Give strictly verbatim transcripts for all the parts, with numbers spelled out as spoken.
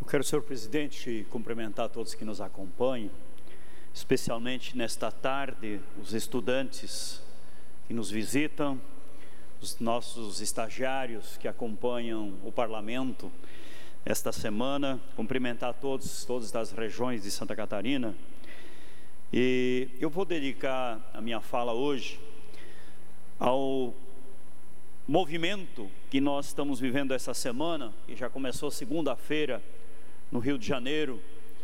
quero, senhor presidente, cumprimentar todos que nos acompanham, especialmente nesta tarde, os estudantes que nos visitam, os nossos estagiários que acompanham o parlamento esta semana, cumprimentar todos, todos das regiões de Santa Catarina. E eu vou dedicar a minha fala hoje ao movimento que nós estamos vivendo essa semana, que já começou segunda-feira no Rio de Janeiro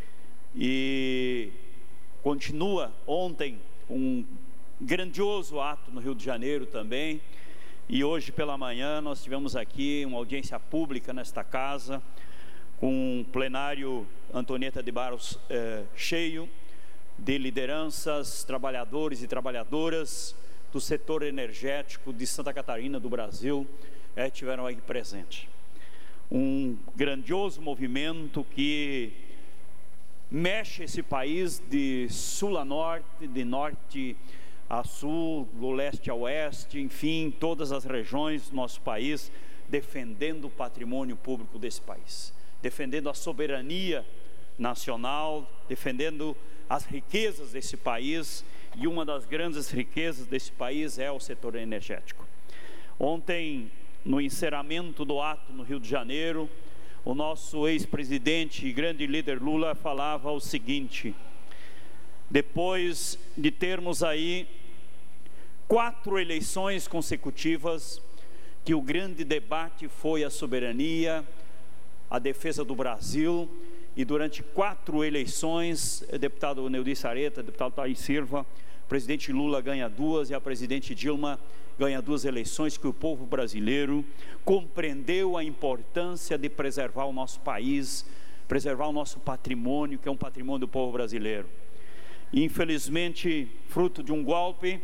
e continua ontem um grandioso ato no Rio de Janeiro também, e hoje pela manhã nós tivemos aqui uma audiência pública nesta casa, com um plenário Antonieta de Barros eh, cheio de lideranças, trabalhadores e trabalhadoras do setor energético de Santa Catarina, do Brasil, eh, tiveram aí presente. Um grandioso movimento que mexe esse país de sul a norte, de norte a sul, do leste a oeste, enfim, todas as regiões do nosso país, defendendo o patrimônio público desse país, defendendo a soberania nacional, defendendo as riquezas desse país, e uma das grandes riquezas desse país é o setor energético. Ontem, no encerramento do ato no Rio de Janeiro, o nosso ex-presidente e grande líder Lula falava o seguinte: depois de termos aí quatro eleições consecutivas, que o grande debate foi a soberania, a defesa do Brasil, e durante quatro eleições, deputado Neudi Sareta, deputado Thaís Silva, o presidente Lula ganha duas e a presidente Dilma ganha duas eleições, que o povo brasileiro compreendeu a importância de preservar o nosso país, preservar o nosso patrimônio, que é um patrimônio do povo brasileiro. E, infelizmente, fruto de um golpe,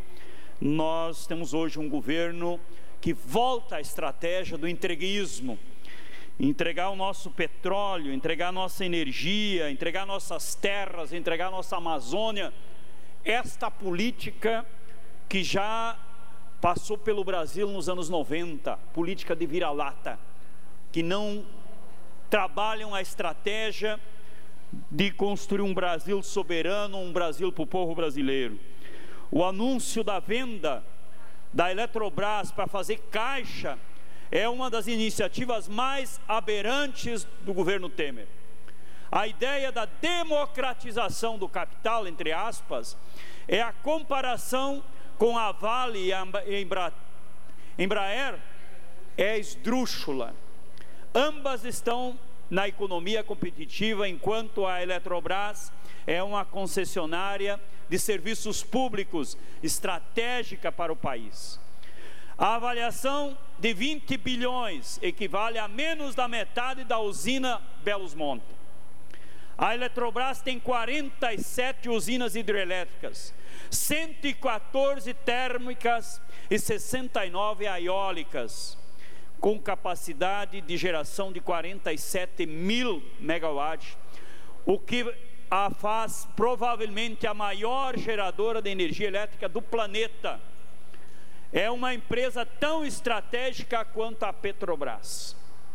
nós temos hoje um governo que volta à estratégia do entreguismo, entregar o nosso petróleo, entregar a nossa energia, entregar nossas terras, entregar a nossa Amazônia. Esta política que já passou pelo Brasil nos anos noventa, política de vira-lata, que não trabalham a estratégia de construir um Brasil soberano, um Brasil para o povo brasileiro. O anúncio da venda da Eletrobras para fazer caixa é uma das iniciativas mais aberrantes do governo Temer. A ideia da democratização do capital, entre aspas, é a comparação com a Vale e a Embra, Embraer, é esdrúxula. Ambas estão na economia competitiva, enquanto a Eletrobras é uma concessionária de serviços públicos estratégica para o país. A avaliação de vinte bilhões equivale a menos da metade da usina Belos Monte. A Eletrobras tem quarenta e sete usinas hidrelétricas, cento e quatorze térmicas e sessenta e nove eólicas, com capacidade de geração de quarenta e sete mil megawatts, o que a faz provavelmente a maior geradora de energia elétrica do planeta. É uma empresa tão estratégica quanto a Petrobras.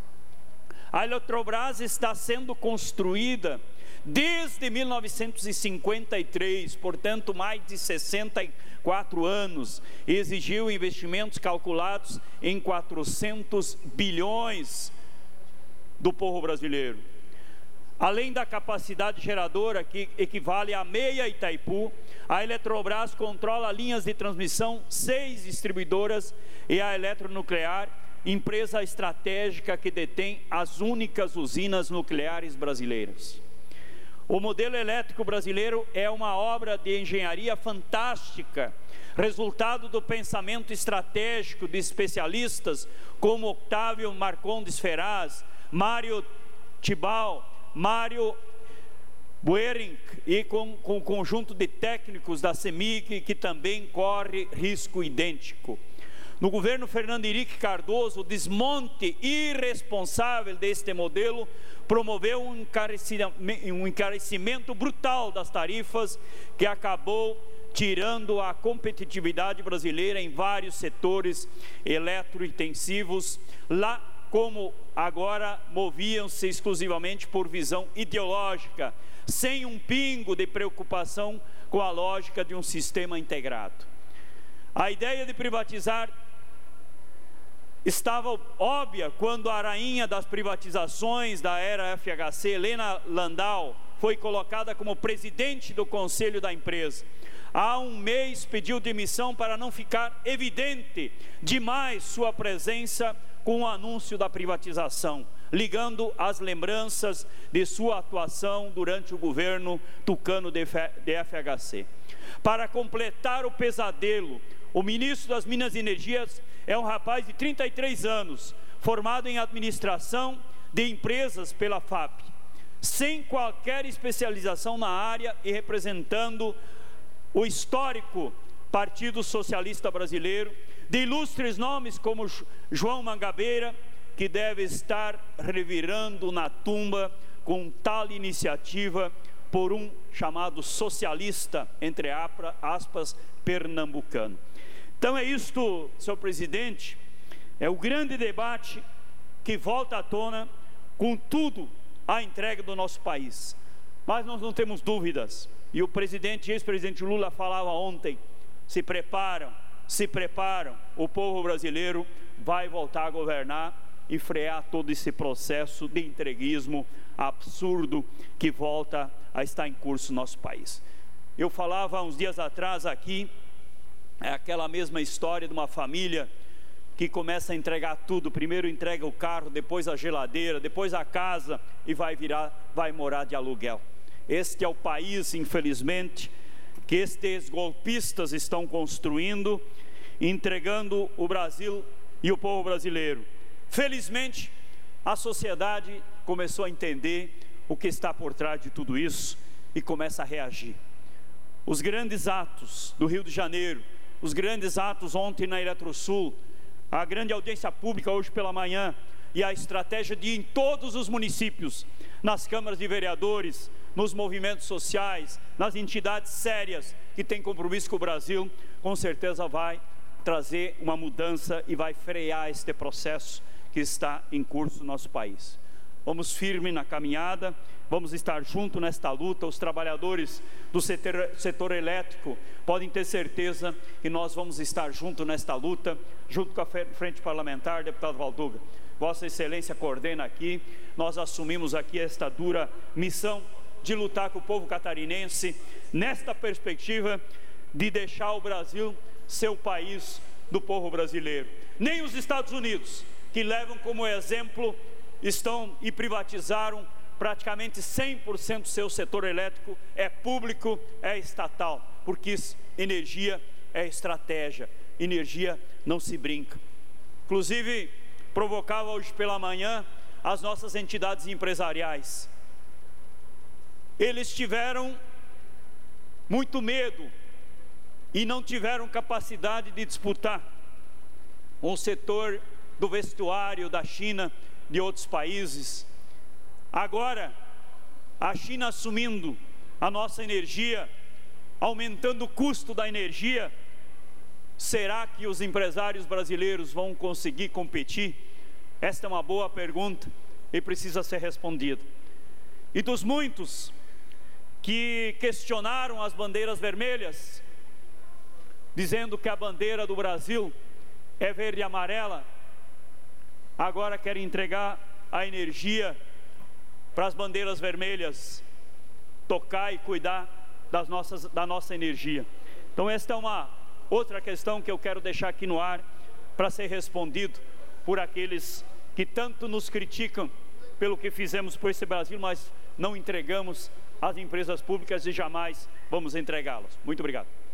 A Eletrobras está sendo construída desde mil novecentos e cinquenta e três, portanto mais de sessenta e quatro anos, e exigiu investimentos calculados em quatrocentos bilhões do povo brasileiro. Além da capacidade geradora, que equivale a meia Itaipu, a Eletrobras controla linhas de transmissão, seis distribuidoras, e a Eletronuclear, empresa estratégica que detém as únicas usinas nucleares brasileiras. O modelo elétrico brasileiro é uma obra de engenharia fantástica, resultado do pensamento estratégico de especialistas como Octávio Marcondes Ferraz, Mário Tibal, Mário Buering, e com, com o conjunto de técnicos da CEMIG, que também corre risco idêntico. No governo Fernando Henrique Cardoso, o desmonte irresponsável deste modelo promoveu um encarecimento, um encarecimento brutal das tarifas, que acabou tirando a competitividade brasileira em vários setores eletrointensivos, lá como agora moviam-se exclusivamente por visão ideológica, sem um pingo de preocupação com a lógica de um sistema integrado. A ideia de privatizar estava óbvia quando a rainha das privatizações da era F H C, Helena Landau, foi colocada como presidente do conselho da empresa. Há um mês pediu demissão para não ficar evidente demais sua presença com o anúncio da privatização, ligando as lembranças de sua atuação durante o governo tucano de F H C. Para completar o pesadelo, o ministro das Minas e Energias é um rapaz de trinta e três anos, formado em administração de empresas pela F A P, sem qualquer especialização na área e representando o histórico Partido Socialista Brasileiro, de ilustres nomes como João Mangabeira, que deve estar revirando na tumba com tal iniciativa por um chamado socialista, entre aspas, pernambucano. Então é isto, senhor presidente, é o grande debate que volta à tona com tudo a entrega do nosso país. Mas nós não temos dúvidas, e o presidente, ex-presidente Lula falava ontem, se preparam, se preparam, o povo brasileiro vai voltar a governar e frear todo esse processo de entreguismo absurdo que volta a estar em curso no nosso país. Eu falava uns dias atrás aqui, é aquela mesma história de uma família que começa a entregar tudo, primeiro entrega o carro, depois a geladeira, depois a casa e vai virar, vai morar de aluguel. Este é o país, infelizmente, que estes golpistas estão construindo, entregando o Brasil e o povo brasileiro. Felizmente, a sociedade começou a entender o que está por trás de tudo isso e começa a reagir. Os grandes atos do Rio de Janeiro, os grandes atos ontem na Eletrosul, a grande audiência pública hoje pela manhã e a estratégia de ir em todos os municípios, nas câmaras de vereadores, nos movimentos sociais, nas entidades sérias que têm compromisso com o Brasil, com certeza vai trazer uma mudança e vai frear este processo que está em curso no nosso país. Vamos firme na caminhada, vamos estar juntos nesta luta. Os trabalhadores do setor, setor elétrico podem ter certeza que nós vamos estar juntos nesta luta, junto com a Frente Parlamentar, deputado Valduga. Vossa Excelência coordena aqui, nós assumimos aqui esta dura missão de lutar com o povo catarinense, nesta perspectiva de deixar o Brasil ser o país do povo brasileiro. Nem os Estados Unidos, que levam como exemplo, estão e privatizaram praticamente cem por cento do seu setor elétrico, é público, é estatal, porque energia é estratégia, energia não se brinca. Inclusive, provocava hoje pela manhã as nossas entidades empresariais. Eles tiveram muito medo e não tiveram capacidade de disputar um setor do vestuário da China, de outros países. Agora, a China assumindo a nossa energia, aumentando o custo da energia, será que os empresários brasileiros vão conseguir competir? Esta é uma boa pergunta e precisa ser respondida. E dos muitos que questionaram as bandeiras vermelhas, dizendo que a bandeira do Brasil é verde e amarela, agora querem entregar a energia para as bandeiras vermelhas, tocar e cuidar das nossas, da nossa energia. Então esta é uma outra questão que eu quero deixar aqui no ar, para ser respondido por aqueles que tanto nos criticam pelo que fizemos por esse Brasil, mas não entregamos as empresas públicas e jamais vamos entregá-las. Muito obrigado.